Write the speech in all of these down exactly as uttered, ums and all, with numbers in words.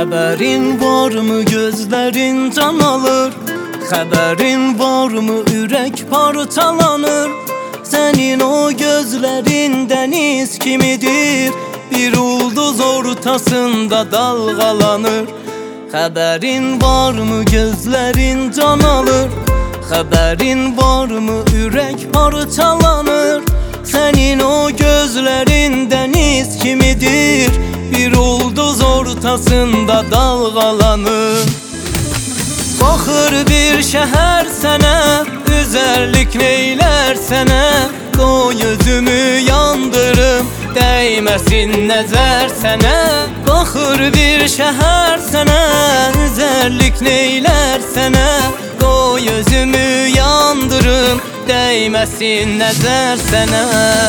Haberin var mı gözlerin can alır, haberin var mı ürek parçalanır. Senin o gözlerin deniz kimidir, bir ulduz ortasında dalgalanır. Haberin var mı gözlerin can alır, haberin var mı ürek parçalanır. Senin o gözlerin deniz kimidir, bir ulduz ortasında dalgalanır. Bakır bir şehir sene, üzerlik neyler sene. Koy gözümü yandırım, değmesin nezer sene. Bakır bir şehir sene, üzerlik neyler sene. Koy gözümü yandırım, değmesin nezer sene.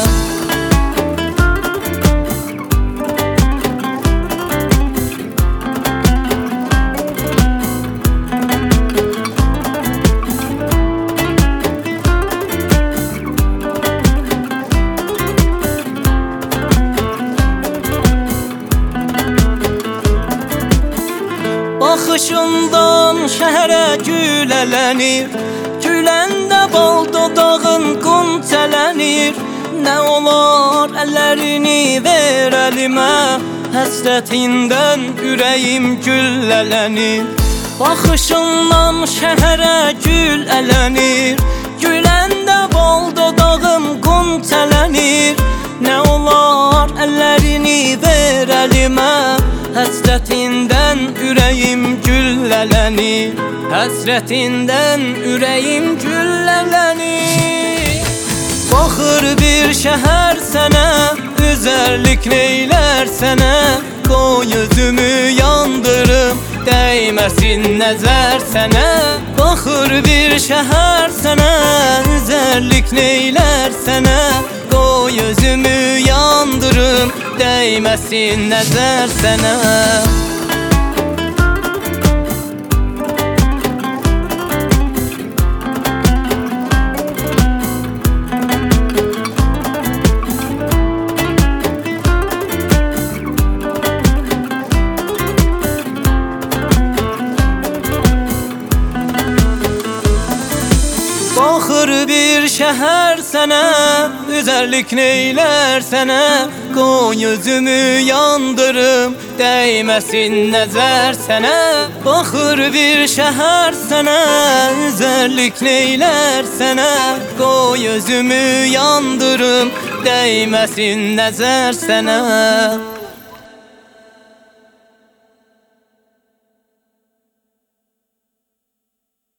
Bakışından şehre gülelenir, güləndə bal dodağın qunçələnir. Ne olar ellerini ver elimə, həsrətindən ürəyim güllələnir. Baxışından şəhərə gül ələnir, güləndə bal dodağım qunçələnir. Ne olar ellerini ver elimə, həsrətindən ürəyim güllələnir. Həsrətindən ürəyim güllələnir. Baxır bir şəhər sənə, üzərlik neylər sənə. Qoy özümü yandırım, değməsin nəzər sənə. Baxır bir şəhər sənə, üzərlik neylər sənə. Qoy özümü yandırım, değməsin nəzər sənə. Baxır bir şəhər sənə, üzərlik neylər sənə. Qoy özümü yandırım, değməsin nəzər sənə. Baxır bir şəhər sənə, üzərlik neylər sənə. Qoy özümü yandırım, değməsin nəzər sənə.